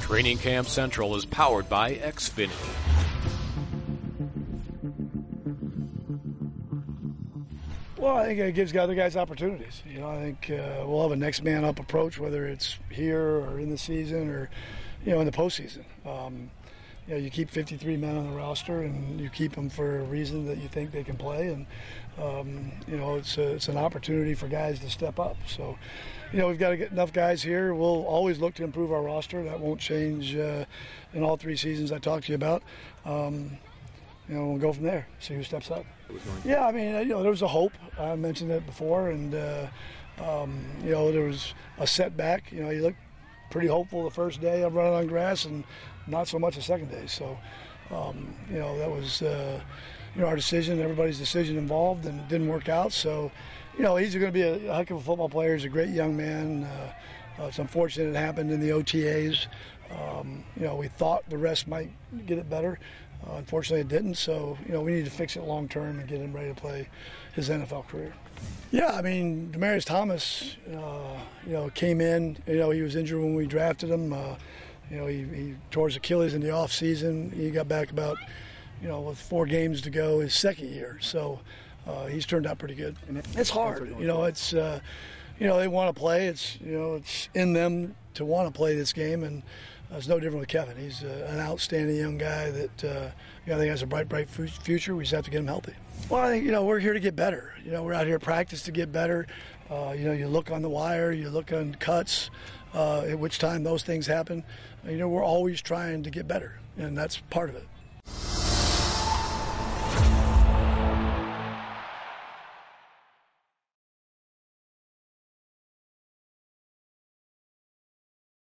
Training Camp Central is powered by Xfinity. Well, I think it gives other guys opportunities. I think we'll have a next man up approach, whether it's here or in the season or, in the postseason. You keep 53 men on the roster, and you keep them for a reason that you think they can play, and it's an opportunity for guys to step up. So, we've got to get enough guys here. We'll always look to improve our roster. That won't change in all 3 seasons I talked to you about. We'll go from there, see who steps up. Yeah, there was a hope. I mentioned it before, and, there was a setback. You looked pretty hopeful the first day of running on grass and not so much the second day. So, that was, our decision, everybody's decision involved, and it didn't work out. So, he's going to be a heck of a football player. He's a great young man. It's unfortunate it happened in the OTAs. We thought the rest might get it better. Unfortunately, it didn't. So, we need to fix it long term and get him ready to play his NFL career. Yeah, Demaryius Thomas, came in. He was injured when we drafted him. He tore his Achilles in the off season. He got back about, with 4 games to go, his second year. So he's turned out pretty good. It's hard. It's they want to play. It's it's in them to want to play this game, and it's no different with Kevin. He's an outstanding young guy that I think has a bright future. We just have to get him healthy. Well, I think we're here to get better. We're out here to practice to get better. You look on the wire, you look on cuts, at which time those things happen. We're always trying to get better, and that's part of it.